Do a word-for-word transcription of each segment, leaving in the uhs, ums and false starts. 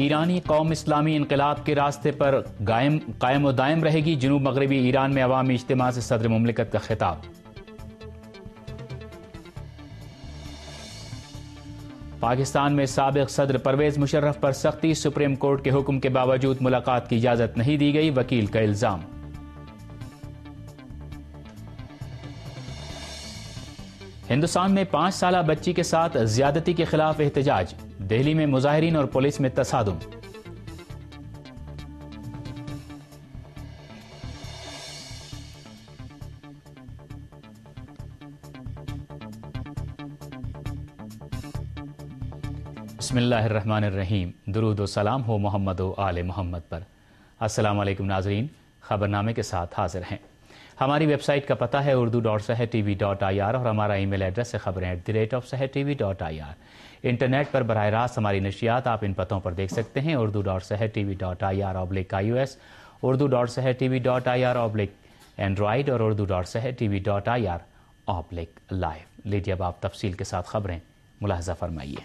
ایرانی قوم اسلامی انقلاب کے راستے پر قائم قائم و دائم رہے گی، جنوب مغربی ایران میں عوامی اجتماع سے صدر مملکت کا خطاب۔ پاکستان میں سابق صدر پرویز مشرف پر سختی، سپریم کورٹ کے حکم کے باوجود ملاقات کی اجازت نہیں دی گئی، وکیل کا الزام۔ ہندوستان میں پانچ سالہ بچی کے ساتھ زیادتی کے خلاف احتجاج، دہلی میں مظاہرین اور پولیس میں تصادم۔ بسم اللہ الرحمن الرحیم، درود و سلام ہو محمد و آل محمد پر۔ السلام علیکم ناظرین، خبرنامے کے ساتھ حاضر ہیں۔ ہماری ویب سائٹ کا پتہ ہے Urdu dot Sahar T V dot I R اور ہمارا ای میل ایڈریس ہے خبریں at the rate of Sahar T V dot I R. Internet پر براہ راست ہماری نشریات آپ ان پتوں پر دیکھ سکتے ہیں: Urdu dot Sahar T V dot I R oblique I O S, Urdu dot Sahar T V dot I R oblique android اور Urdu dot Sahar T V dot I R oblique live. لیجیے اب آپ تفصیل کے ساتھ خبریں ملاحظہ فرمائیے۔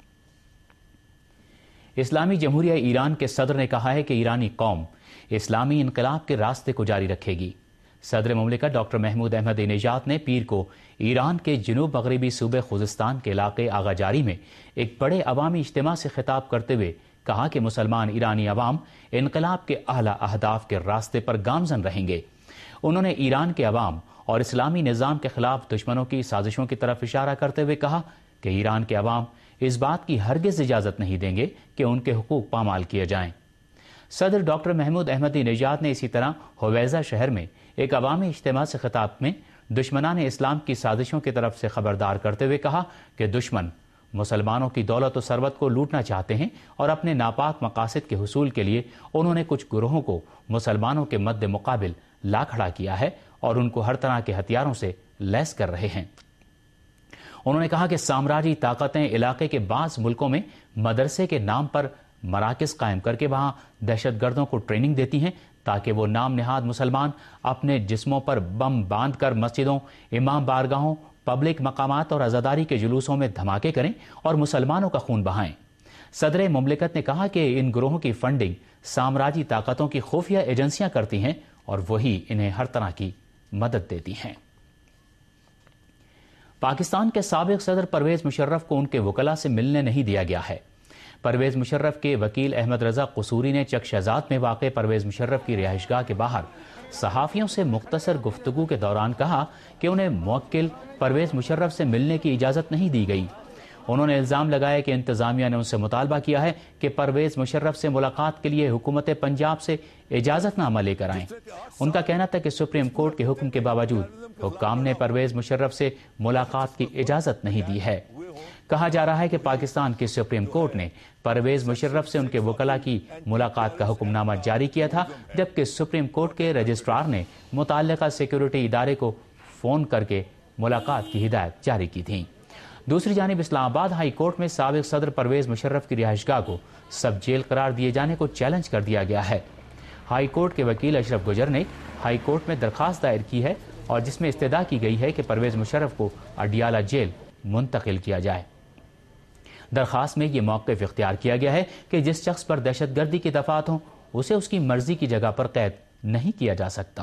اسلامی جمہوریہ ایران کے صدر نے کہا ہے کہ ایرانی قوم اسلامی انقلاب کے راستے کو جاری رکھے گی۔ صدر مملکت ڈاکٹر محمود احمدی نژاد نے پیر کو ایران کے جنوب مغربی صوبے خوزستان کے علاقے آغا جاری میں ایک بڑے عوامی اجتماع سے خطاب کرتے ہوئے کہا کہ مسلمان ایرانی عوام انقلاب کے اعلیٰ اہداف کے راستے پر گامزن رہیں گے۔ انہوں نے ایران کے عوام اور اسلامی نظام کے خلاف دشمنوں کی سازشوں کی طرف اشارہ کرتے ہوئے کہا کہ ایران کے عوام اس بات کی ہرگز اجازت نہیں دیں گے کہ ان کے حقوق پامال کیے جائیں۔ صدر ڈاکٹر محمود احمدی نژاد نے اسی طرح ہویزہ شہر میں ایک عوامی اجتماع سے خطاب میں دشمنان اسلام کی سازشوں کی طرف سے خبردار کرتے ہوئے کہا کہ دشمن مسلمانوں کی دولت و ثروت کو لوٹنا چاہتے ہیں اور اپنے ناپاک مقاصد کے حصول کے لیے انہوں نے کچھ گروہوں کو مسلمانوں کے مد مقابل لا کھڑا کیا ہے اور ان کو ہر طرح کے ہتھیاروں سے لیس کر رہے ہیں۔ انہوں نے کہا کہ سامراجی طاقتیں علاقے کے بعض ملکوں میں مدرسے کے نام پر مراکز قائم کر کے وہاں دہشت گردوں کو ٹریننگ دیتی ہیں تاکہ وہ نام نہاد مسلمان اپنے جسموں پر بم باندھ کر مسجدوں، امام بارگاہوں، پبلک مقامات اور عزاداری کے جلوسوں میں دھماکے کریں اور مسلمانوں کا خون بہائیں۔ صدر مملکت نے کہا کہ ان گروہوں کی فنڈنگ سامراجی طاقتوں کی خفیہ ایجنسیاں کرتی ہیں اور وہی انہیں ہر طرح کی مدد دیتی ہیں۔ پاکستان کے سابق صدر پرویز مشرف کو ان کے وکلاء سے ملنے نہیں دیا گیا ہے۔ پرویز مشرف کے وکیل احمد رضا قصوری نے چک شہزاد میں واقع پرویز مشرف کی رہائش گاہ کے باہر صحافیوں سے مختصر گفتگو کے دوران کہا کہ انہیں موکل پرویز مشرف سے ملنے کی اجازت نہیں دی گئی۔ انہوں نے الزام لگایا کہ انتظامیہ نے ان سے مطالبہ کیا ہے کہ پرویز مشرف سے ملاقات کے لیے حکومت پنجاب سے اجازت نامہ لے کر آئیں۔ ان کا کہنا تھا کہ سپریم کورٹ کے حکم کے باوجود حکام نے پرویز مشرف سے ملاقات کی اجازت نہیں دی ہے۔ کہا جا رہا ہے کہ پاکستان کی سپریم کورٹ نے پرویز مشرف سے ان کے وکلاء کی ملاقات کا حکم نامہ جاری کیا تھا، جبکہ سپریم کورٹ کے رجسٹرار نے متعلقہ سیکیورٹی ادارے کو فون کر کے ملاقات کی ہدایت جاری کی تھی۔ دوسری جانب اسلام آباد ہائی کورٹ میں سابق صدر پرویز مشرف کی رہائش گاہ کو سب جیل قرار دیے جانے کو چیلنج کر دیا گیا ہے۔ ہائی کورٹ کے وکیل اشرف گجر نے ہائی کورٹ میں درخواست دائر کی ہے اور جس میں استدعا کی گئی ہے کہ پرویز مشرف کو اڈیالہ جیل منتقل کیا جائے۔ درخواست میں یہ موقف اختیار کیا گیا ہے کہ جس شخص پر دہشت گردی کی دفعات ہوں اسے اس کی مرضی کی جگہ پر قید نہیں کیا جا سکتا۔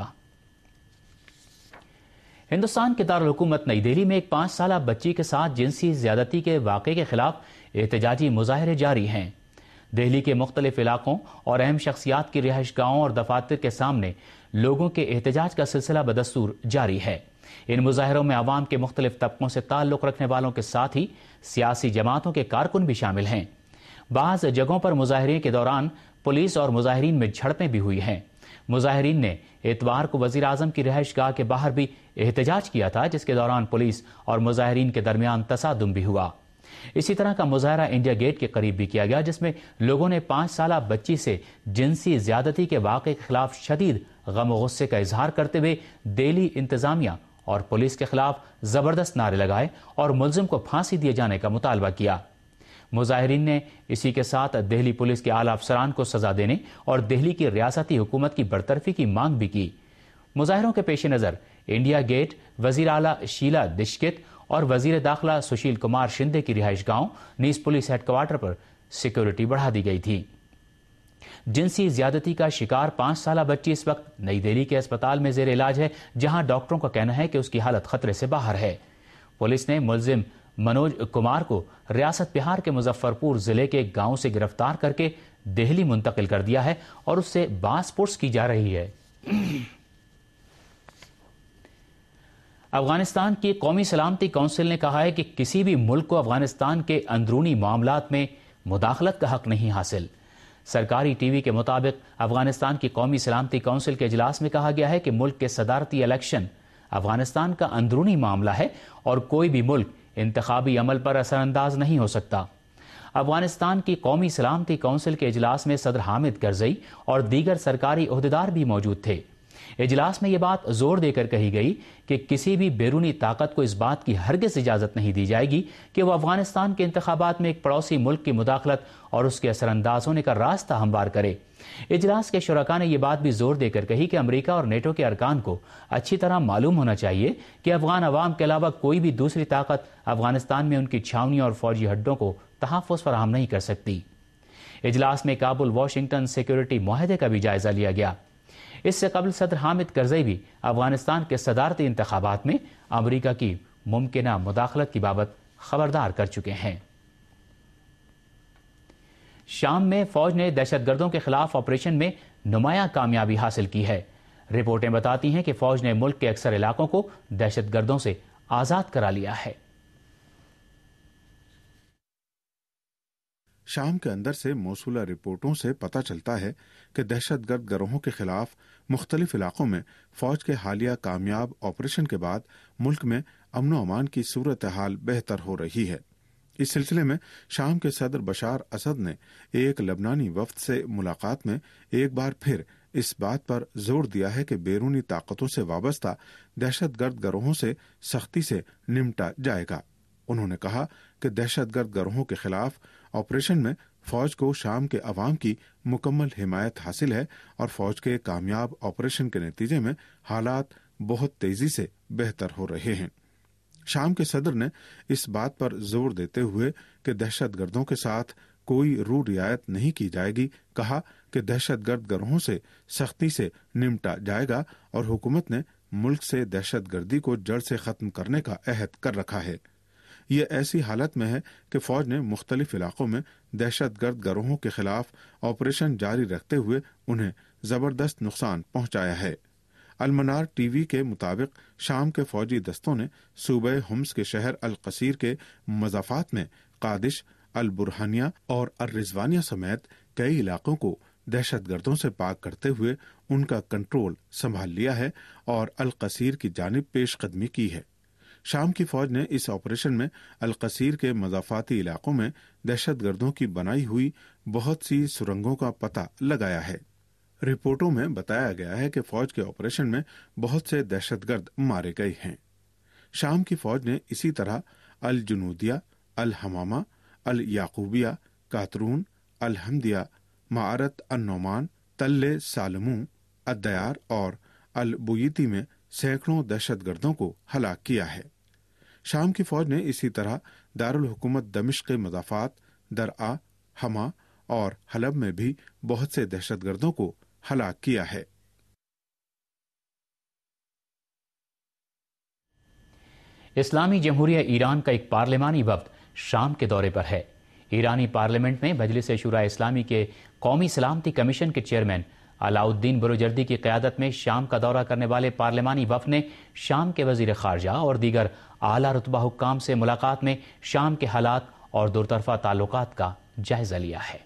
ہندوستان کے دارالحکومت نئی دہلی میں ایک پانچ سالہ بچی کے ساتھ جنسی زیادتی کے واقعے کے خلاف احتجاجی مظاہرے جاری ہیں۔ دہلی کے مختلف علاقوں اور اہم شخصیات کی رہائش گاہوں اور دفاتر کے سامنے لوگوں کے احتجاج کا سلسلہ بدستور جاری ہے۔ ان مظاہروں میں عوام کے مختلف طبقوں سے تعلق رکھنے والوں کے ساتھ ہی سیاسی جماعتوں کے کارکن بھی شامل ہیں۔ بعض جگہوں پر مظاہرے کے دوران پولیس اور مظاہرین میں جھڑپیں بھی ہوئی ہیں۔ مظاہرین نے اتوار کو وزیر اعظم کی رہائش گاہ کے باہر بھی احتجاج کیا تھا، جس کے دوران پولیس اور مظاہرین کے درمیان تصادم بھی ہوا۔ اسی طرح کا مظاہرہ انڈیا گیٹ کے قریب بھی کیا گیا، جس میں لوگوں نے پانچ سالہ بچی سے جنسی زیادتی کے واقعے کے خلاف شدید غم و غصے کا اظہار کرتے ہوئے دہلی انتظامیہ اور پولیس کے خلاف زبردست نعرے لگائے اور ملزم کو پھانسی دیے جانے کا مطالبہ کیا۔ مظاہرین نے اسی کے ساتھ دہلی پولیس کے اعلیٰ افسران کو سزا دینے اور دہلی کی ریاستی حکومت کی برطرفی کی مانگ بھی کی۔ مظاہروں کے پیش نظر انڈیا گیٹ، وزیر اعلیٰ شیلا دشکت اور وزیر داخلہ سشیل کمار شندے کی رہائش گاہوں نیز پولیس ہیڈ کوارٹر پر سیکیورٹی بڑھا دی گئی تھی۔ جنسی زیادتی کا شکار پانچ سالہ بچی اس وقت نئی دہلی کے اسپتال میں زیر علاج ہے، جہاں ڈاکٹروں کا کہنا ہے کہ اس کی حالت خطرے سے باہر ہے۔ پولیس نے ملزم منوج کمار کو ریاست بہار کے مظفر پور ضلع کے گاؤں سے گرفتار کر کے دہلی منتقل کر دیا ہے اور اس سے باس پرس کی جا رہی ہے۔ افغانستان کی قومی سلامتی کونسل نے کہا ہے کہ کسی بھی ملک کو افغانستان کے اندرونی معاملات میں مداخلت کا حق نہیں حاصل۔ سرکاری ٹی وی کے مطابق افغانستان کی قومی سلامتی کونسل کے اجلاس میں کہا گیا ہے کہ ملک کے صدارتی الیکشن افغانستان کا اندرونی معاملہ ہے اور کوئی بھی ملک انتخابی عمل پر اثر انداز نہیں ہو سکتا۔ افغانستان کی قومی سلامتی کونسل کے اجلاس میں صدر حامد کرزئی اور دیگر سرکاری عہدیدار بھی موجود تھے۔ اجلاس میں یہ بات زور دے کر کہی گئی کہ کسی بھی بیرونی طاقت کو اس بات کی ہرگز اجازت نہیں دی جائے گی کہ وہ افغانستان کے انتخابات میں ایک پڑوسی ملک کی مداخلت اور اس کے اثر انداز ہونے کا راستہ ہموار کرے۔ اجلاس کے شرکاء نے یہ بات بھی زور دے کر کہی کہ امریکہ اور نیٹو کے ارکان کو اچھی طرح معلوم ہونا چاہیے کہ افغان عوام کے علاوہ کوئی بھی دوسری طاقت افغانستان میں ان کی چھاونیوں اور فوجی ہڈوں کو تحفظ فراہم نہیں کر سکتی۔ اجلاس میں کابل واشنگٹن سیکورٹی معاہدے کا بھی جائزہ لیا گیا۔ اس سے قبل صدر حامد کرزئی بھی افغانستان کے صدارتی انتخابات میں امریکہ کی ممکنہ مداخلت کی بابت خبردار کر چکے ہیں۔ شام میں فوج نے دہشت گردوں کے خلاف آپریشن میں نمایاں کامیابی حاصل کی ہے۔ رپورٹیں بتاتی ہیں کہ فوج نے ملک کے اکثر علاقوں کو دہشت گردوں سے آزاد کرا لیا ہے۔ شام کے اندر سے موصولہ رپورٹوں سے پتہ چلتا ہے کہ دہشت گرد گروہوں کے خلاف مختلف علاقوں میں فوج کے حالیہ کامیاب آپریشن کے بعد ملک میں امن و امان کی صورتحال بہتر ہو رہی ہے۔ اس سلسلے میں شام کے صدر بشار اسد نے ایک لبنانی وفد سے ملاقات میں ایک بار پھر اس بات پر زور دیا ہے کہ بیرونی طاقتوں سے وابستہ دہشت گرد گروہوں سے سختی سے نمٹا جائے گا۔ انہوں نے کہا کہ دہشت گرد گروہوں کے خلاف آپریشن میں فوج کو شام کے عوام کی مکمل حمایت حاصل ہے اور فوج کے کامیاب آپریشن کے نتیجے میں حالات بہت تیزی سے بہتر ہو رہے ہیں۔ شام کے صدر نے اس بات پر زور دیتے ہوئے کہ دہشت گردوں کے ساتھ کوئی رو رعایت نہیں کی جائے گی کہا کہ دہشت گرد گروہوں سے سختی سے نمٹا جائے گا اور حکومت نے ملک سے دہشت گردی کو جڑ سے ختم کرنے کا عہد کر رکھا ہے۔ یہ ایسی حالت میں ہے کہ فوج نے مختلف علاقوں میں دہشت گرد گروہوں کے خلاف آپریشن جاری رکھتے ہوئے انہیں زبردست نقصان پہنچایا ہے۔ المنار ٹی وی کے مطابق شام کے فوجی دستوں نے صوبہ حمص کے شہر القصیر کے مضافات میں قادش، البرہانیہ اور الرضوانیہ سمیت کئی علاقوں کو دہشت گردوں سے پاک کرتے ہوئے ان کا کنٹرول سنبھال لیا ہے اور القصیر کی جانب پیش قدمی کی ہے۔ شام کی فوج نے اس آپریشن میں القصیر کے مضافاتی علاقوں میں دہشت گردوں کی بنائی ہوئی بہت سی سرنگوں کا پتہ لگایا ہے۔ رپورٹوں میں بتایا گیا ہے کہ فوج کے آپریشن میں بہت سے دہشت گرد مارے گئے ہیں۔ شام کی فوج نے اسی طرح الجنودیہ، الحمامہ، الیعقوبیہ، کاترون، الحمدیہ، معارت النعمان، تل سالموں، الدیار اور البویتی میں سینکڑوں دہشت گردوں کو ہلاک کیا ہے۔ شام کی فوج نے اسی طرح دارالحکومت دمشق کے مضافات درعا، حما اور حلب میں بھی بہت سے دہشت گردوں کو ہلاک کیا ہے۔ اسلامی جمہوریہ ایران کا ایک پارلیمانی وفد شام کے دورے پر ہے۔ ایرانی پارلیمنٹ میں مجلس شورائے اسلامی کے قومی سلامتی کمیشن کے چیئرمین علاؤالدین بروجردی کی قیادت میں شام کا دورہ کرنے والے پارلیمانی وفد نے شام کے وزیر خارجہ اور دیگر اعلیٰ رتبہ حکام سے ملاقات میں شام کے حالات اور دو طرفہ تعلقات کا جائزہ لیا ہے۔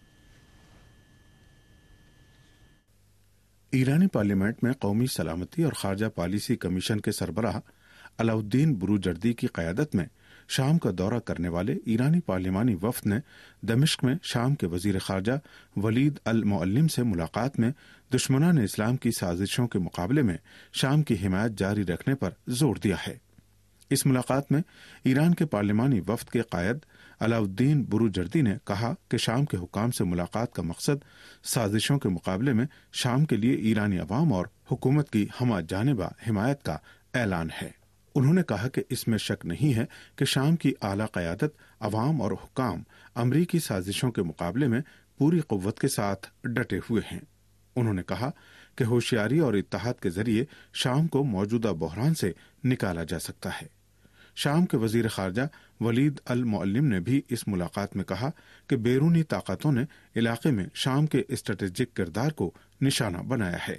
ایرانی پارلیمنٹ میں قومی سلامتی اور خارجہ پالیسی کمیشن کے سربراہ علاؤالدین بروجردی کی قیادت میں شام کا دورہ کرنے والے ایرانی پارلیمانی وفد نے دمشق میں شام کے وزیر خارجہ ولید المعلم سے ملاقات میں دشمنان اسلام کی سازشوں کے مقابلے میں شام کی حمایت جاری رکھنے پر زور دیا ہے۔ اس ملاقات میں ایران کے پارلیمانی وفد کے قائد علاؤالدین بروجردی نے کہا کہ شام کے حکام سے ملاقات کا مقصد سازشوں کے مقابلے میں شام کے لیے ایرانی عوام اور حکومت کی ہمہ جانبہ حمایت کا اعلان ہے۔ انہوں نے کہا کہ اس میں شک نہیں ہے کہ شام کی اعلیٰ قیادت، عوام اور حکام امریکی سازشوں کے مقابلے میں پوری قوت کے ساتھ ڈٹے ہوئے ہیں۔ انہوں نے کہا کہ ہوشیاری اور اتحاد کے ذریعے شام کو موجودہ بحران سے نکالا جا سکتا ہے۔ شام کے وزیر خارجہ ولید المعلم نے بھی اس ملاقات میں کہا کہ بیرونی طاقتوں نے علاقے میں شام کے اسٹریٹجک کردار کو نشانہ بنایا ہے۔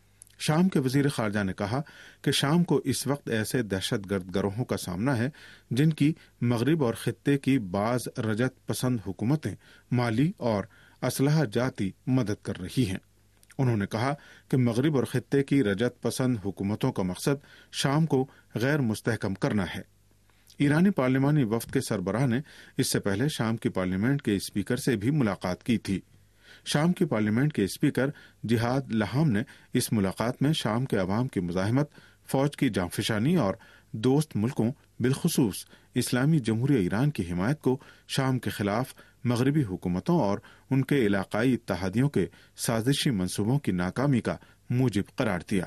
شام کے وزیر خارجہ نے کہا کہ شام کو اس وقت ایسے دہشت گرد گروہوں کا سامنا ہے جن کی مغرب اور خطے کی بعض رجت پسند حکومتیں مالی اور اسلحہ جاتی مدد کر رہی ہیں۔ انہوں نے کہا کہ مغرب اور خطے کی رجت پسند حکومتوں کا مقصد شام کو غیر مستحکم کرنا ہے۔ ایرانی پارلیمانی وفد کے سربراہ نے اس سے پہلے شام کی پارلیمنٹ کے اسپیکر سے بھی ملاقات کی تھی۔ شام کی پارلیمنٹ کے اسپیکر جہاد لہام نے اس ملاقات میں شام کے عوام کی مزاحمت، فوج کی جانفشانی اور دوست ملکوں بالخصوص اسلامی جمہوریہ ایران کی حمایت کو شام کے خلاف مغربی حکومتوں اور ان کے علاقائی اتحادیوں کے سازشی منصوبوں کی ناکامی کا موجب قرار دیا۔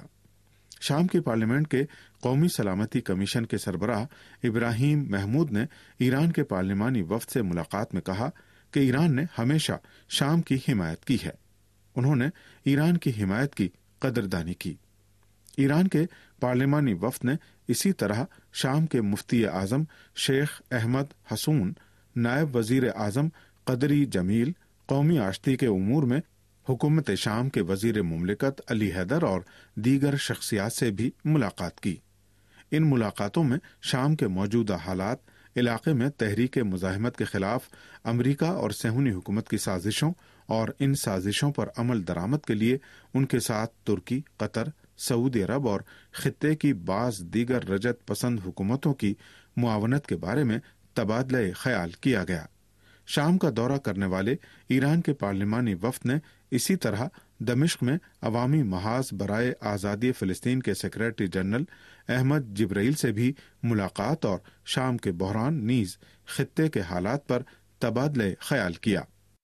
شام کی پارلیمنٹ کے قومی سلامتی کمیشن کے سربراہ ابراہیم محمود نے ایران کے پارلیمانی وفد سے ملاقات میں کہا کہ ایران نے ہمیشہ شام کی حمایت کی ہے۔ انہوں نے ایران کی حمایت کی قدردانی کی۔ ایران کے پارلیمانی وفد نے اسی طرح شام کے مفتی اعظم شیخ احمد حسون، نائب وزیر اعظم قدری جمیل، قومی آشتی کے امور میں حکومت شام کے وزیر مملکت علی حیدر اور دیگر شخصیات سے بھی ملاقات کی۔ ان ملاقاتوں میں شام کے موجودہ حالات، علاقے میں تحریک مزاحمت کے خلاف امریکہ اور صہیونی حکومت کی سازشوں اور ان سازشوں پر عمل درآمد کے لیے ان کے ساتھ ترکی، قطر، سعودی عرب اور خطے کی بعض دیگر رجت پسند حکومتوں کی معاونت کے بارے میں تبادلہ خیال کیا گیا۔ شام کا دورہ کرنے والے ایران کے پارلیمانی وفد نے اسی طرح دمشق میں عوامی محاذ برائے آزادی فلسطین کے سیکریٹری جنرل احمد جبرائیل سے بھی ملاقات اور شام کے بحران نیز خطے کے حالات پر تبادلہ خیال کیا۔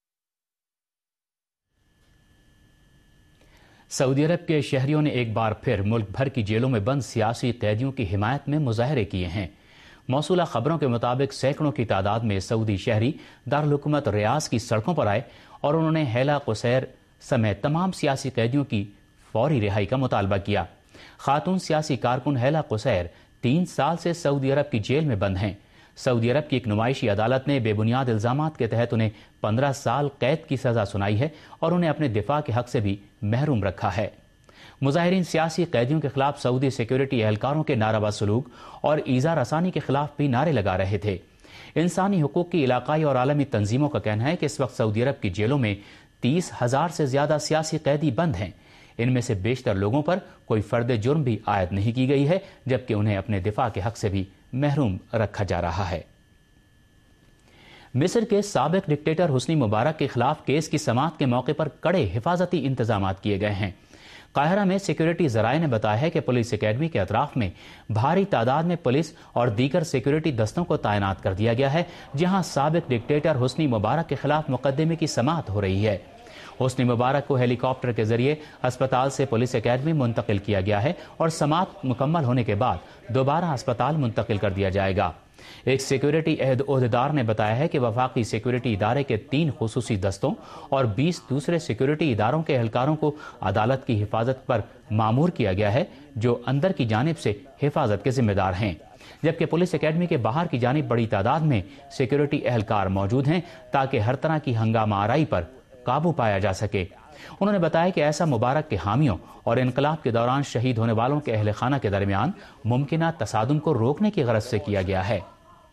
سعودی عرب کے شہریوں نے ایک بار پھر ملک بھر کی جیلوں میں بند سیاسی قیدیوں کی حمایت میں مظاہرے کیے ہیں۔ موصولہ خبروں کے مطابق سینکڑوں کی تعداد میں سعودی شہری دارالحکومت ریاض کی سڑکوں پر آئے اور انہوں نے ہیلا قصیر سمیت تمام سیاسی قیدیوں کی فوری رہائی کا مطالبہ کیا۔ خاتون سیاسی کارکن ہیلا قصیر تین سال سے سعودی عرب کی جیل میں بند ہیں۔ سعودی عرب کی ایک نمائشی عدالت نے بے بنیاد الزامات کے تحت انہیں پندرہ سال قید کی سزا سنائی ہے اور انہیں اپنے دفاع کے حق سے بھی محروم رکھا ہے۔ مظاہرین سیاسی قیدیوں کے خلاف سعودی سیکیورٹی اہلکاروں کے ناروا سلوک اور ایذا رسانی کے خلاف بھی نعرے لگا رہے تھے۔ انسانی حقوق کی علاقائی اور عالمی تنظیموں کا کہنا ہے کہ اس وقت سعودی عرب کی جیلوں میں تیس ہزار سے زیادہ سیاسی قیدی بند ہیں۔ ان میں سے بیشتر لوگوں پر کوئی فرد جرم بھی عائد نہیں کی گئی ہے، جبکہ انہیں اپنے دفاع کے حق سے بھی محروم رکھا جا رہا ہے۔ مصر کے سابق ڈکٹیٹر حسنی مبارک کے خلاف کیس کی سماعت کے موقع پر کڑے حفاظتی انتظامات کیے گئے ہیں۔ قاہرہ میں سیکیورٹی ذرائع نے بتایا ہے کہ پولیس اکیڈمی کے اطراف میں بھاری تعداد میں پولیس اور دیگر سیکیورٹی دستوں کو تعینات کر دیا گیا ہے، جہاں سابق ڈکٹیٹر حسنی مبارک کے خلاف مقدمے کی سماعت ہو رہی ہے۔ حسنی مبارک کو ہیلی کاپٹر کے ذریعے اسپتال سے پولیس اکیڈمی منتقل کیا گیا ہے اور سماعت مکمل ہونے کے بعد دوبارہ اسپتال منتقل کر دیا جائے گا۔ ایک سیکیورٹی عہدیدار نے بتایا ہے کہ وفاقی سیکیورٹی ادارے کے تین خصوصی دستوں اور بیس دوسرے سیکیورٹی اداروں کے اہلکاروں کو عدالت کی حفاظت پر مامور کیا گیا ہے، جو اندر کی جانب سے حفاظت کے ذمہ دار ہیں، جبکہ پولیس اکیڈمی کے باہر کی جانب بڑی تعداد میں سیکیورٹی اہلکار موجود ہیں تاکہ ہر طرح کی ہنگامہ آرائی پر قابو پایا جا سکے۔ انہوں نے بتایا کہ ایسا مبارک کے حامیوں اور انقلاب کے دوران شہید ہونے والوں کے اہل خانہ کے درمیان ممکنہ تصادم کو روکنے کی غرض سے کیا گیا ہے۔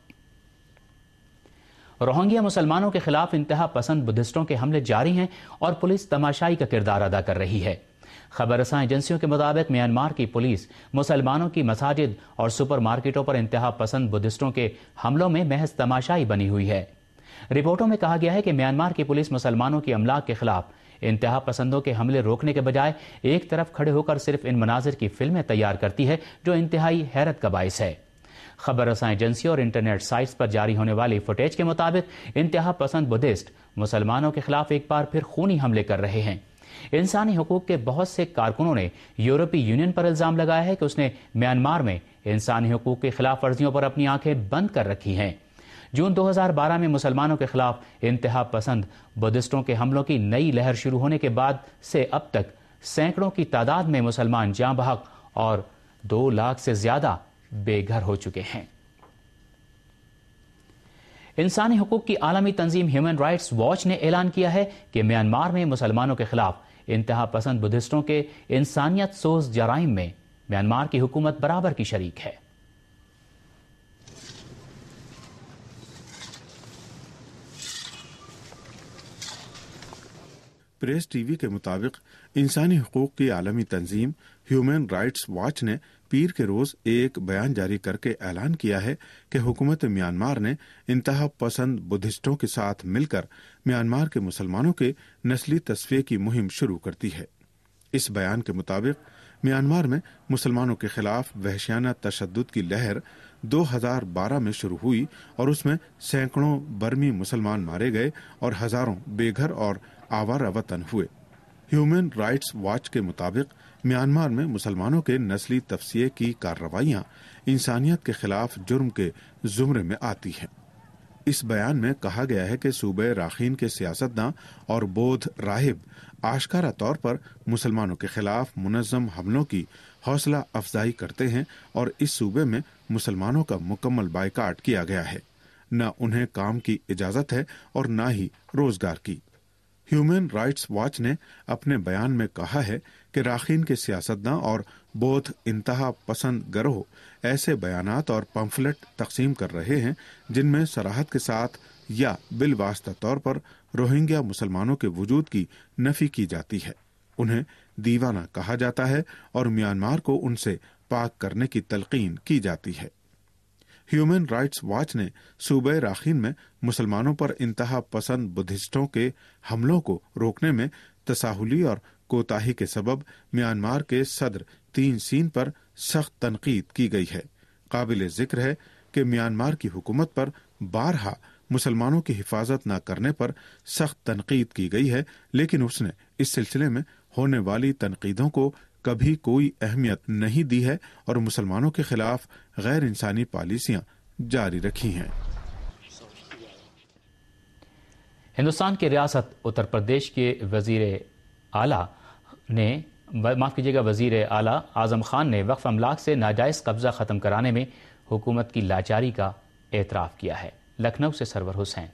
روہنگیا مسلمانوں کے خلاف انتہا پسند بدھسٹوں کے حملے جاری ہیں اور پولیس تماشائی کا کردار ادا کر رہی ہے۔ خبر رساں ایجنسیوں کے مطابق میانمار کی پولیس مسلمانوں کی مساجد اور سپر مارکیٹوں پر انتہا پسند بدھسٹوں کے حملوں میں محض تماشائی بنی ہوئی ہے۔ رپورٹوں میں کہا گیا ہے کہ میانمار کی پولیس مسلمانوں کی املاک کے خلاف انتہا پسندوں کے حملے روکنے کے بجائے ایک طرف کھڑے ہو کر صرف ان مناظر کی فلمیں تیار کرتی ہے، جو انتہائی حیرت کا باعث ہے۔ خبر رساں ایجنسیوں اور انٹرنیٹ سائٹس پر جاری ہونے والی فوٹیج کے مطابق انتہا پسند بدھسٹ مسلمانوں کے خلاف ایک بار پھر خونی حملے کر رہے ہیں۔ انسانی حقوق کے بہت سے کارکنوں نے یورپی یونین پر الزام لگایا ہے کہ اس نے میانمار میں انسانی حقوق کی خلاف ورزیوں پر اپنی آنکھیں بند کر رکھی ہیں۔ جون دو ہزار بارہ میں مسلمانوں کے خلاف انتہا پسند بدھسٹوں کے حملوں کی نئی لہر شروع ہونے کے بعد سے اب تک سینکڑوں کی تعداد میں مسلمان جاں بحق اور دو لاکھ سے زیادہ بے گھر ہو چکے ہیں۔ انسانی حقوق کی عالمی تنظیم ہیومن رائٹس واچ نے اعلان کیا ہے کہ میانمار میں مسلمانوں کے خلاف انتہا پسند بدھسٹوں کے انسانیت سوز جرائم میں میانمار کی حکومت برابر کی شریک ہے۔ پریس ٹی وی کے مطابق انسانی حقوق کی عالمی تنظیم ہیومن رائٹس واچ نے پیر کے روز ایک بیان جاری کر کے اعلان کیا ہے کہ حکومت میانمار نے انتہا پسند بدھسٹوں کے ساتھ مل کر میانمار کے مسلمانوں کے نسلی تصفیے کی مہم شروع کرتی ہے۔ اس بیان کے مطابق میانمار میں مسلمانوں کے خلاف وحشیانہ تشدد کی لہر دو ہزار بارہ میں شروع ہوئی اور اس میں سینکڑوں برمی مسلمان مارے گئے اور ہزاروں بے گھر اور آوارہ وطن ہوئے۔ ہیومن رائٹس واچ کے مطابق میانمار میں مسلمانوں کے نسلی تفصیے کی کارروائیاں انسانیت کے خلاف جرم کے زمرے میں آتی ہیں۔ اس بیان میں کہا گیا ہے کہ صوبہ راخین کے سیاستداں اور بودھ راہب آشکارا طور پر مسلمانوں کے خلاف منظم حملوں کی حوصلہ افزائی کرتے ہیں اور اس صوبے میں مسلمانوں کا مکمل بائیکاٹ کیا گیا ہے۔ نہ انہیں کام کی اجازت ہے اور نہ ہی روزگار کی۔ ہیومن رائٹس واچ نے اپنے بیان میں کہا ہے کہ راخین کے سیاستداں اور بودھ انتہا پسند گروہ ایسے بیانات اور پمفلٹ تقسیم کر رہے ہیں جن میں صراحت کے ساتھ یا بالواسطہ طور پر روہنگیا مسلمانوں کے وجود کی نفی کی جاتی ہے، انہیں دیوانہ کہا جاتا ہے اور میانمار کو ان سے پاک کرنے کی تلقین کی جاتی ہے۔ ہیومن رائٹس واچ نے صوبہ راخین میں مسلمانوں پر انتہا پسند بدھسٹوں کے حملوں کو روکنے میں تساہلی اور کوتاہی کے سبب میانمار کے صدر تین سین پر سخت تنقید کی گئی ہے۔ قابل ذکر ہے کہ میانمار کی حکومت پر بارہا مسلمانوں کی حفاظت نہ کرنے پر سخت تنقید کی گئی ہے، لیکن اس نے اس سلسلے میں ہونے والی تنقیدوں کو کبھی کوئی اہمیت نہیں دی ہے اور مسلمانوں کے خلاف غیر انسانی پالیسیاں جاری رکھی ہیں۔ ہندوستان کی ریاست اتر پردیش کے وزیر اعلیٰ نے معاف کیجیے گا وزیر اعلیٰ اعظم خان نے وقف املاک سے ناجائز قبضہ ختم کرانے میں حکومت کی لاچاری کا اعتراف کیا ہے۔ لکھنؤ سے سرور حسین۔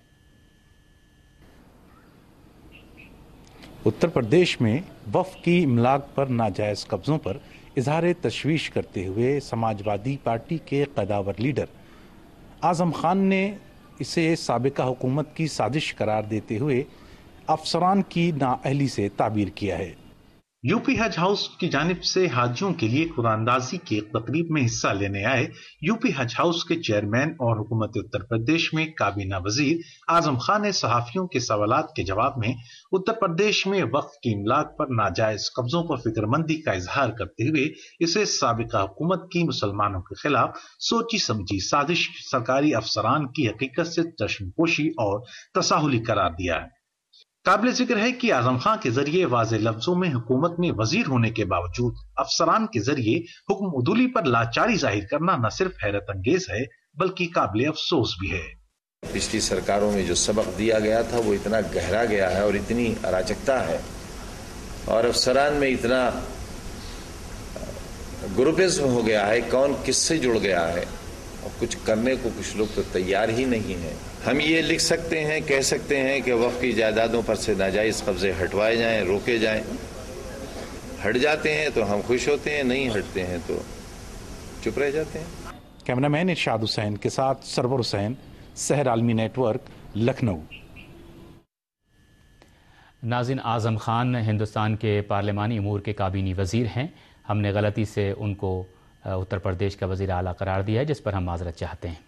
اتر پردیش میں وقف کی املاک پر ناجائز قبضوں پر اظہار تشویش کرتے ہوئے سماج وادی پارٹی کے قداور لیڈر اعظم خان نے اسے سابقہ حکومت کی سازش قرار دیتے ہوئے افسران کی نااہلی سے تعبیر کیا ہے۔ یو پی حج ہاؤس کی جانب سے حاجیوں کے لیے قرآن اندازی کی ایک تقریب میں حصہ لینے آئے یو پی حج ہاؤس کے چیئرمین اور حکومت اتر پردیش میں کابینہ وزیر اعظم خان نے صحافیوں کے سوالات کے جواب میں اتر پردیش میں وقف کی املاک پر ناجائز قبضوں پر فکر مندی کا اظہار کرتے ہوئے اسے سابقہ حکومت کی مسلمانوں کے خلاف سوچی سمجھی سازش سرکاری افسران کی حقیقت سے چشم پوشی اور تساہلی قرار دیا ہے۔ قابل ذکر ہے کہ اعظم خان کے ذریعے واضح لفظوں میں حکومت میں وزیر ہونے کے باوجود افسران کے ذریعے حکم عدولی پر لاچاری ظاہر کرنا نہ صرف حیرت انگیز ہے بلکہ قابل افسوس بھی ہے۔ پچھلی سرکاروں میں جو سبق دیا گیا تھا وہ اتنا گہرا گیا ہے اور اتنی اراجکتا ہے اور افسران میں اتنا گروپزم ہو گیا ہے، کون کس سے جڑ گیا ہے اور کچھ کرنے کو کچھ لوگ تو تیار ہی نہیں ہیں۔ ہم یہ لکھ سکتے ہیں، کہہ سکتے ہیں کہ وقف کی جائیدادوں پر سے ناجائز قبضے ہٹوائے جائیں، روکے جائیں، ہٹ جاتے ہیں تو ہم خوش ہوتے ہیں، نہیں ہٹتے ہیں تو چپ رہ جاتے ہیں۔ کیمرہ مین ارشاد حسین کے ساتھ سرور حسین، سحر عالمی نیٹ ورک، لکھنؤ۔ ناظرین، اعظم خان ہندوستان کے پارلیمانی امور کے کابینی وزیر ہیں۔ ہم نے غلطی سے ان کو اتر پردیش کا وزیر اعلیٰ قرار دیا ہے، جس پر ہم معذرت چاہتے ہیں۔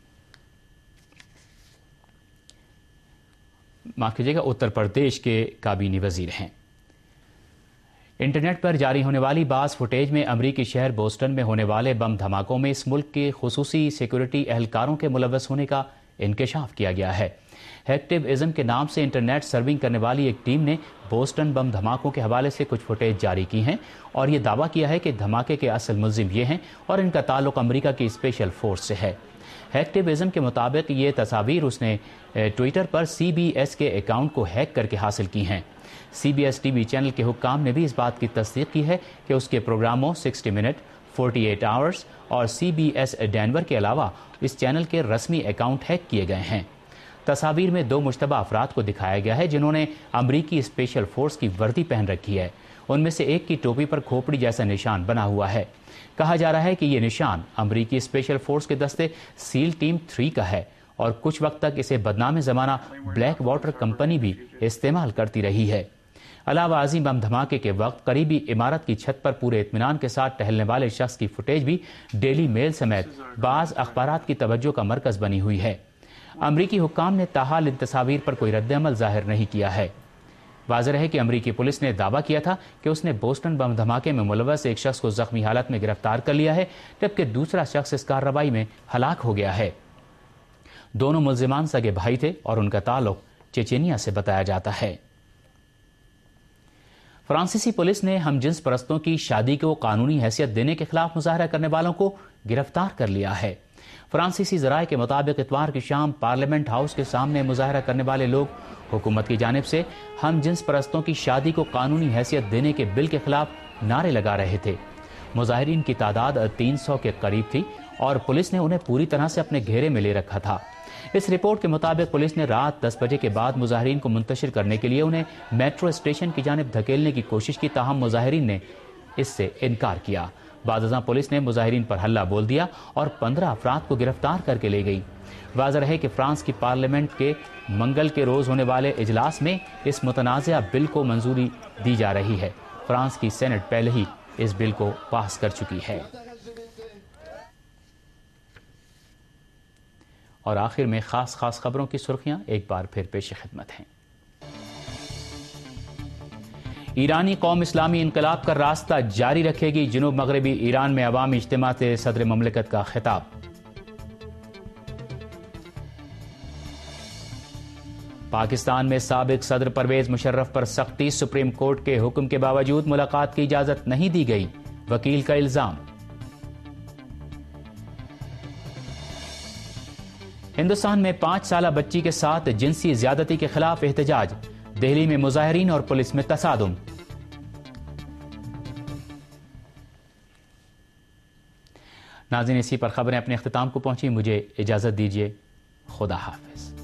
معاف کیجیے گا اتر پردیش کے کابینی وزیر ہیں۔ انٹرنیٹ پر جاری ہونے والی بعض فوٹیج میں امریکی شہر بوسٹن میں ہونے والے بم دھماکوں میں اس ملک کے خصوصی سیکورٹی اہلکاروں کے ملوث ہونے کا انکشاف کیا گیا ہے۔ ہیکٹیو ازم کے نام سے انٹرنیٹ سرونگ کرنے والی ایک ٹیم نے بوسٹن بم دھماکوں کے حوالے سے کچھ فوٹیج جاری کی ہیں اور یہ دعویٰ کیا ہے کہ دھماکے کے اصل ملزم یہ ہیں اور ان کا تعلق امریکہ کی اسپیشل فورس سے ہے۔ ہیکٹیو ازم کے مطابق یہ تصاویر اس نے ٹویٹر پر سی بی ایس کے اکاؤنٹ کو ہیک کر کے حاصل کی ہیں۔ C B S T V channel کے حکام نے بھی اس بات کی تصدیق کی ہے کہ اس کے پروگراموں sixty minute, forty eight hours اور سی بی ایس ڈینور کے علاوہ اس چینل کے رسمی اکاؤنٹ ہیک کیے گئے ہیں۔ تصاویر میں دو مشتبہ افراد کو دکھایا گیا ہے جنہوں نے امریکی اسپیشل فورس کی وردی پہن رکھی ہے۔ ان میں سے ایک کی ٹوپی پر کھوپڑی جیسا نشان بنا ہوا ہے۔ کہا جا رہا ہے کہ یہ نشان امریکی اسپیشل فورس کے دستے سیل ٹیم تھری کا ہے اور کچھ وقت تک اسے بدنام زمانہ بلیک واٹر کمپنی بھی استعمال کرتی رہی ہے۔ علاوہ ازیں بم دھماکے کے وقت قریبی عمارت کی چھت پر پورے اطمینان کے ساتھ ٹہلنے والے شخص کی فوٹیج بھی ڈیلی میل سمیت بعض اخبارات کی توجہ کا مرکز بنی ہوئی ہے۔ امریکی حکام نے تاحال ان تصاویر پر کوئی رد عمل ظاہر نہیں کیا ہے۔ واضح ہے کہ امریکی پولیس نے دعویٰ کیا تھا کہ اس نے بوسٹن بم دھماکے میں ملوث ایک شخص کو زخمی حالت میں گرفتار کر لیا ہے، جبکہ دوسرا شخص اس کارروائی میں ہلاک ہو گیا ہے۔ دونوں ملزمان سگے بھائی تھے اور ان کا تعلق چیچینیا سے بتایا جاتا ہے۔ فرانسیسی پولیس نے ہم جنس پرستوں کی شادی کو قانونی حیثیت دینے کے خلاف مظاہرہ کرنے والوں کو گرفتار کر لیا ہے۔ فرانسیسی ذرائع کے مطابق اتوار کی شام پارلیمنٹ ہاؤس کے سامنے مظاہرہ کرنے والے لوگ حکومت کی جانب سے ہم جنس پرستوں کی شادی کو قانونی حیثیت دینے کے بل کے خلاف نعرے لگا رہے تھے۔ مظاہرین کی تعداد تین سو کے قریب تھی اور پولیس نے انہیں پوری طرح سے اپنے گھیرے میں لے رکھا تھا۔ اس رپورٹ کے مطابق پولیس نے رات دس بجے کے بعد مظاہرین کو منتشر کرنے کے لیے انہیں میٹرو اسٹیشن کی جانب دھکیلنے کی کوشش کی، تاہم مظاہرین نے اس سے انکار کیا۔ بعد ازاں پولیس نے مظاہرین پر حلہ بول دیا اور پندرہ افراد کو گرفتار کر کے لے گئی۔ واضح رہے کہ فرانس کی پارلیمنٹ کے منگل کے روز ہونے والے اجلاس میں اس متنازعہ بل کو منظوری دی جا رہی ہے۔ فرانس کی سینٹ پہلے ہی اس بل کو پاس کر چکی ہے۔ اور آخر میں خاص خاص خبروں کی سرخیاں ایک بار پھر پیش خدمت ہیں۔ ایرانی قوم اسلامی انقلاب کا راستہ جاری رکھے گی، جنوب مغربی ایران میں عوامی اجتماع سے صدر مملکت کا خطاب۔ پاکستان میں سابق صدر پرویز مشرف پر سختی، سپریم کورٹ کے حکم کے باوجود ملاقات کی اجازت نہیں دی گئی، وکیل کا الزام۔ ہندوستان میں پانچ سالہ بچی کے ساتھ جنسی زیادتی کے خلاف احتجاج، دہلی میں مظاہرین اور پولیس میں تصادم۔ ناظرین، اسی پر خبریں اپنے اختتام کو پہنچی، مجھے اجازت دیجیے، خدا حافظ۔